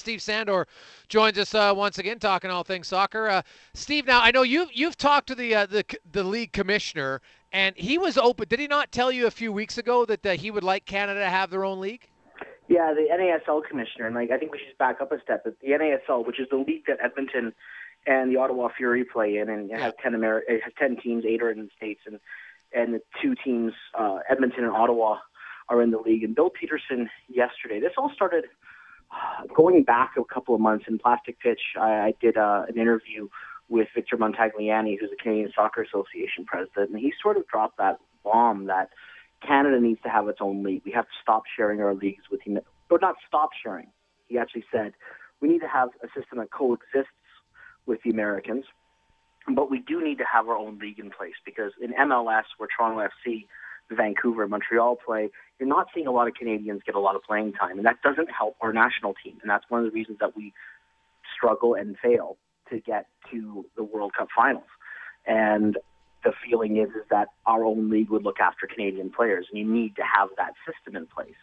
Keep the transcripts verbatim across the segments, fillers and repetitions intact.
Steve Sandor joins us uh, once again, talking all things soccer. Uh, Steve, now I know you've you've talked to the uh, the the league commissioner, and he was open. Did he not tell you a few weeks ago that uh, he would like Canada to have their own league? Yeah, the N A S L commissioner, and like I think we should back up a step. The N A S L, which is the league that Edmonton and the Ottawa Fury play in, and it has ten Ameri- it has ten teams, eight are in the States, and and the two teams, uh, Edmonton and Ottawa, are in the league. And Bill Peterson yesterday, this all started uh, going back a couple of months in Plastic Pitch. I, I did uh, an interview with Victor Montagliani, who's the Canadian Soccer Association president, and he sort of dropped that bomb that Canada needs to have its own league. We have to stop sharing our leagues with him, or not stop sharing. He actually said we need to have a system that coexists with the Americans, but we do need to have our own league in place, because in M L S, where Toronto F C, Vancouver, and Montreal play, you're not seeing a lot of Canadians get a lot of playing time, and that doesn't help our national team, and that's one of the reasons that we struggle and fail to get to the World Cup finals. And the feeling is, is that our own league would look after Canadian players, and you need to have that system in place.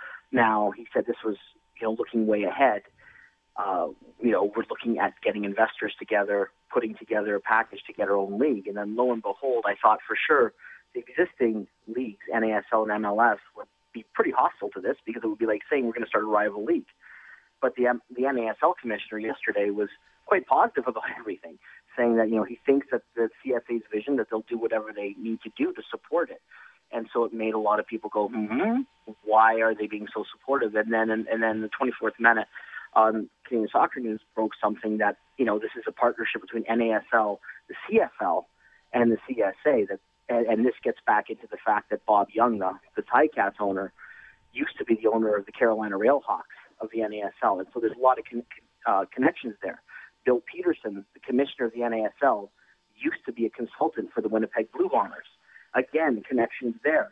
Now, he said this was, you know, looking way ahead. Uh, you know, we're looking at getting investors together, putting together a package to get our own league. And then lo and behold, I thought for sure the existing leagues, N A S L and M L S, would be pretty hostile to this, because it would be like saying we're going to start a rival league. But the, the N A S L commissioner yesterday was quite positive about everything, saying that, you know, he thinks that the C F A's vision, that they'll do whatever they need to do to support it. And so it made a lot of people go, hmm, why are they being so supportive? And then, and, and then the twenty-fourth minute, um, Canadian Soccer News broke something that, you know, this is a partnership between N A S L, the C F L, and the C S A. That, and, and this gets back into the fact that Bob Young, the, the Ticats owner, used to be the owner of the Carolina Railhawks of the N A S L. And so there's a lot of con- uh, connections there. Bill Peterson, the commissioner of the N A S L, used to be a consultant for the Winnipeg Blue Bombers. Again, connections there.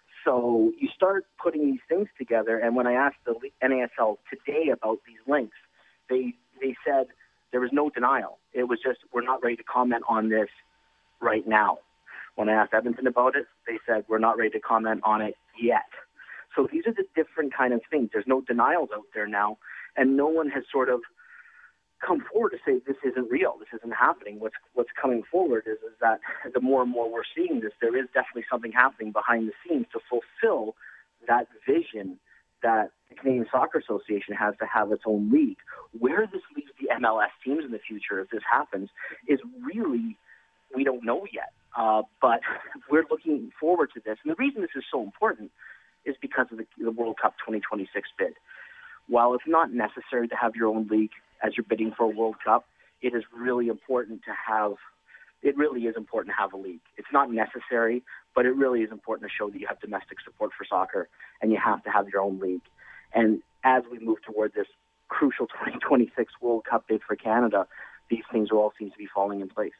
So you start putting these things together, and when I asked the N A S L today about these links, they they said there was no denial. It was just, we're not ready to comment on this right now. When I asked Edmonton about it, they said, we're not ready to comment on it yet. So these are the different kind of things. There's no denials out there now, and no one has sort of come forward to say this isn't real, this isn't happening. What's what's coming forward is, is that the more and more we're seeing this, there is definitely something happening behind the scenes to fulfill that vision that the Canadian Soccer Association has to have its own league. Where this leaves the M L S teams in the future, if this happens, is really, we don't know yet. Uh, but we're looking forward to this. And the reason this is so important is because of the, the World Cup twenty twenty-six bid. While it's not necessary to have your own league as you're bidding for a World Cup, it is really important to have, it really is important to have a league. It's not necessary, but it really is important to show that you have domestic support for soccer, and you have to have your own league. And as we move toward this crucial twenty twenty-six World Cup bid for Canada, these things all seem to be falling in place.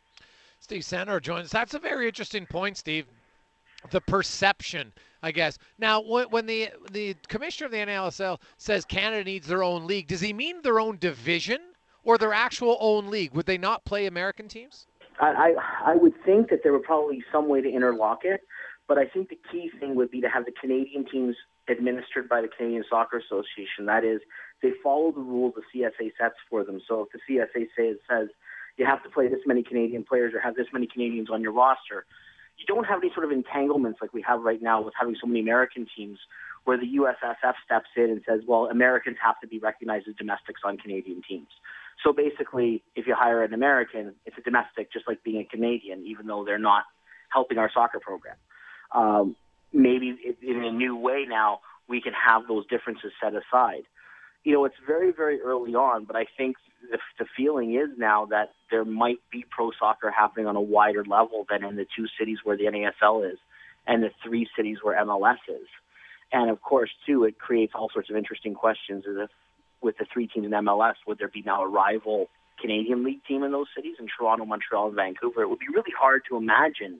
Steve Sandor joins us. That's a very interesting point, Steve. The perception, I guess. Now, when the the commissioner of the N A S L says Canada needs their own league, does he mean their own division or their actual own league? Would they not play American teams? I, I, I would think that there would probably be some way to interlock it, but I think the key thing would be to have the Canadian teams administered by the Canadian Soccer Association. That is, they follow the rules the C S A sets for them. So if the C S A says, says you have to play this many Canadian players or have this many Canadians on your roster, you don't have any sort of entanglements like we have right now with having so many American teams, where the U S S F steps in and says, well, Americans have to be recognized as domestics on Canadian teams. So basically, if you hire an American, it's a domestic, just like being a Canadian, even though they're not helping our soccer program. Um, maybe in a new way now, we can have those differences set aside. You know, it's very, very early on, but I think the, the feeling is now that there might be pro soccer happening on a wider level than in the two cities where the N A S L is and the three cities where M L S is. And of course, too, it creates all sorts of interesting questions. As if with the three teams in M L S, would there be now a rival Canadian League team in those cities, in Toronto, Montreal, and Vancouver? It would be really hard to imagine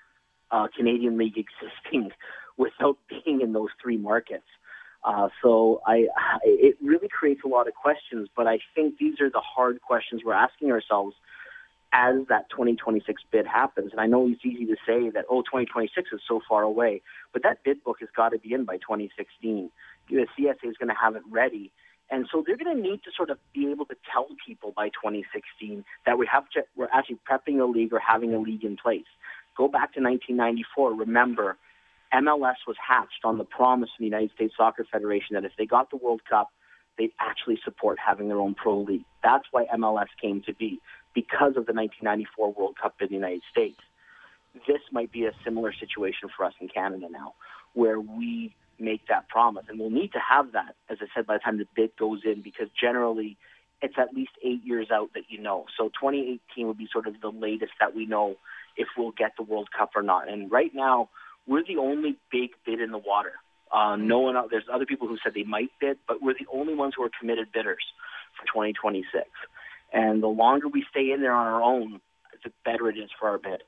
a Canadian League existing without being in those three markets. Uh, so I, it really creates a lot of questions, but I think these are the hard questions we're asking ourselves as that twenty twenty-six bid happens. And I know it's easy to say that, oh, twenty twenty-six is so far away, but that bid book has got to be in by twenty sixteen. The C S A is going to have it ready, And so they're going to need to sort of be able to tell people by twenty sixteen that we have to, we're actually prepping a league or having a league in place. Go back to nineteen ninety-four. Remember, M L S was hatched on the promise of the United States Soccer Federation that if they got the World Cup, they'd actually support having their own pro league. That's why M L S came to be, because of the nineteen ninety-four World Cup in the United States. This might be a similar situation for us in Canada now, where we make that promise. And we'll need to have that, as I said, by the time the bid goes in, because generally it's at least eight years out that you know. So twenty eighteen would be sort of the latest that we know if we'll get the World Cup or not. And right now, we're the only big bid in the water. Uh, no one else, there's other people who said they might bid, but we're the only ones who are committed bidders for twenty twenty-six. And the longer we stay in there on our own, the better it is for our bid.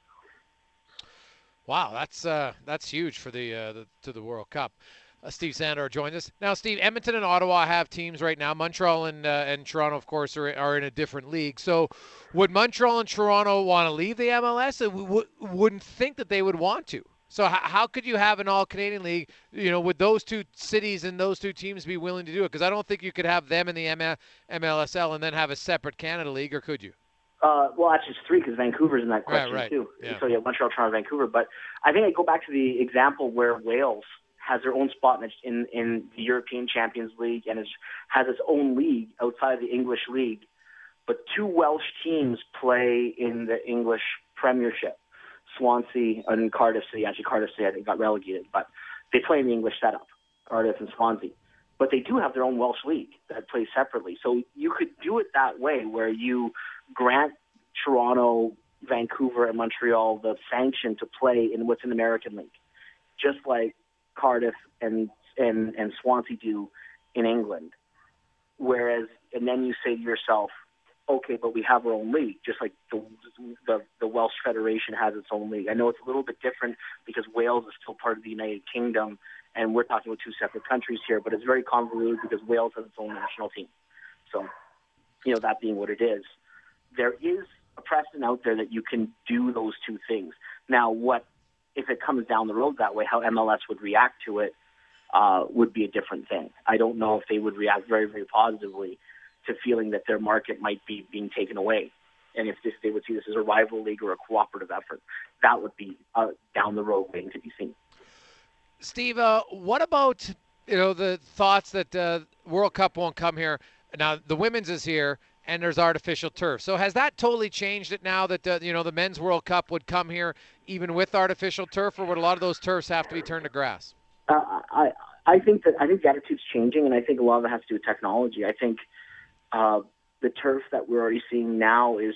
Wow, that's uh, that's huge for the, uh, the to the World Cup. Uh, Steve Sandor joins us now. Steve, Edmonton and Ottawa have teams right now. Montreal and uh, and Toronto, of course, are are in a different league. So, would Montreal and Toronto want to leave the M L S? I w- wouldn't think that they would want to. So, h- how could you have an all-Canadian league? You know, would those two cities and those two teams be willing to do it? Because I don't think you could have them in the M L S L and then have a separate Canada league, or could you? Uh, well, actually, it's three because Vancouver's in that question right, right. too. Yeah. So yeah, Montreal, Toronto, Vancouver. But I think I go back to the example where Wales has their own spot in in, in the European Champions League and is, has its own league outside of the English league. But two Welsh teams play in the English Premiership, Swansea and Cardiff City. Actually, Cardiff City I think got relegated, but they play in the English setup, Cardiff and Swansea. But they do have their own Welsh league that plays separately. So you could do it that way, where you grant Toronto, Vancouver, and Montreal the sanction to play in what's an American league, just like Cardiff and and and Swansea do in England. Whereas, and then you say to yourself, okay, but we have our own league, just like the the, the Welsh Federation has its own league. I know it's a little bit different because Wales is still part of the United Kingdom, and we're talking about two separate countries here, but it's very convoluted because Wales has its own national team. So, you know, that being what it is, there is a precedent out there that you can do those two things. Now, what if it comes down the road that way, how M L S would react to it uh, would be a different thing. I don't know if they would react very, very positively to feeling that their market might be being taken away. And if this, they would see this as a rival league or a cooperative effort, that would be uh, down the road waiting to be seen. Steve, uh, what about, you know, the thoughts that uh, World Cup won't come here? Now, the women's is here, and there's artificial turf. So has that totally changed it now that, uh, you know, the men's World Cup would come here even with artificial turf, or would a lot of those turfs have to be turned to grass? Uh, I I think that I think the attitude's changing, and I think a lot of it has to do with technology. I think uh, the turf that we're already seeing now is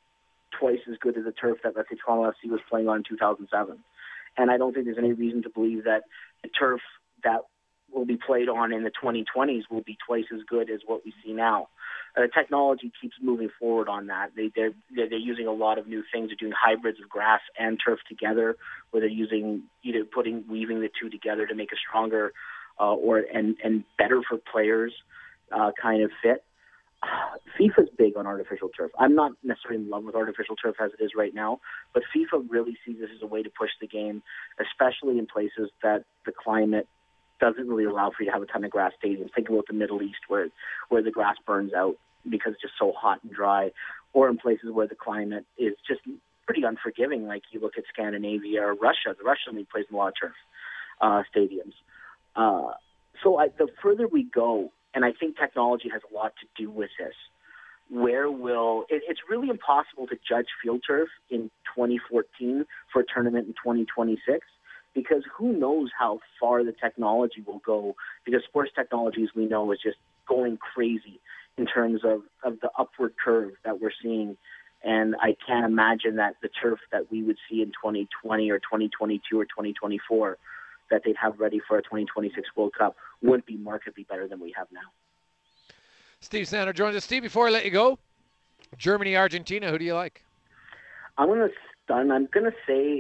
twice as good as the turf that, let's say, Toronto F C was playing on in two thousand seven. And I don't think there's any reason to believe that the turf that will be played on in the twenty twenties will be twice as good as what we see now. Uh, technology keeps moving forward on that. They, they're, they're using a lot of new things. They're doing hybrids of grass and turf together, where they're using, either putting, weaving the two together to make a stronger uh, or and, and better for players uh, kind of fit. Uh, FIFA's big on artificial turf. I'm not necessarily in love with artificial turf as it is right now, but FIFA really sees this as a way to push the game, especially in places that the climate doesn't really allow for you to have a ton of grass stadiums. Think about the Middle East, where where the grass burns out because it's just so hot and dry, or in places where the climate is just pretty unforgiving, like you look at Scandinavia or Russia. The Russian league plays in a lot of turf uh, stadiums. Uh, so I, the further we go, and I think technology has a lot to do with this, where will it, it's really impossible to judge field turf in twenty fourteen for a tournament in twenty twenty-six, because who knows how far the technology will go, because sports technology, as we know, is just going crazy in terms of, of the upward curve that we're seeing. And I can't imagine that the turf that we would see in twenty twenty or twenty twenty-two or twenty twenty-four that they'd have ready for a twenty twenty-six World Cup would be markedly better than we have now. Steve Sandor joins us. Steve, before I let you go, Germany, Argentina, who do you like? I'm going to stun. I'm going to say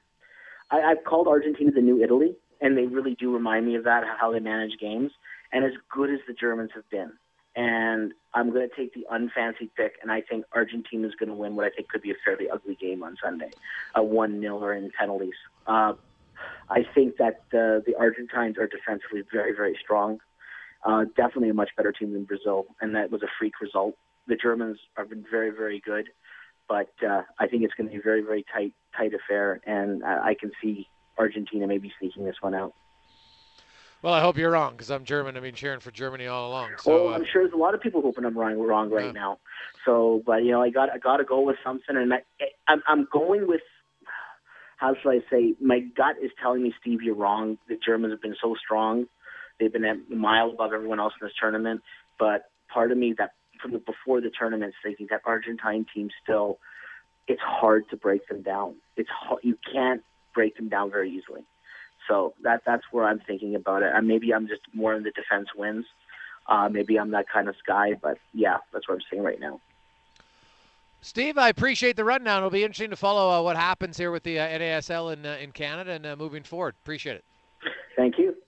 I, I've called Argentina the new Italy, and they really do remind me of that, how they manage games, and as good as the Germans have been. And I'm going to take the unfancy pick, and I think Argentina is going to win what I think could be a fairly ugly game on Sunday, a one nil or in penalties. Uh, I think that uh, the Argentines are defensively very, very strong. Uh, definitely a much better team than Brazil, and that was a freak result. The Germans have been very, very good, but uh, I think it's going to be a very, very tight, tight affair, and I, I can see Argentina maybe sneaking this one out. Well, I hope you're wrong, because I'm German. I've been cheering for Germany all along. So, well, uh, I'm sure there's a lot of people hoping I'm wrong, wrong right yeah. now. So, but you know, I got I got to go with something, and I, I'm I'm going with. How shall I say? My gut is telling me, Steve, you're wrong. The Germans have been so strong; they've been a mile above everyone else in this tournament. But part of me, that from the, before the tournament, is thinking that Argentine team still, it's hard to break them down. It's you can't break them down very easily. So that that's where I'm thinking about it. And maybe I'm just more in the defense wins. Uh, maybe I'm that kind of guy, but yeah, that's what I'm saying right now. Steve, I appreciate the rundown. It'll be interesting to follow uh, what happens here with the uh, N A S L in uh, in Canada and uh, moving forward. Appreciate it. Thank you.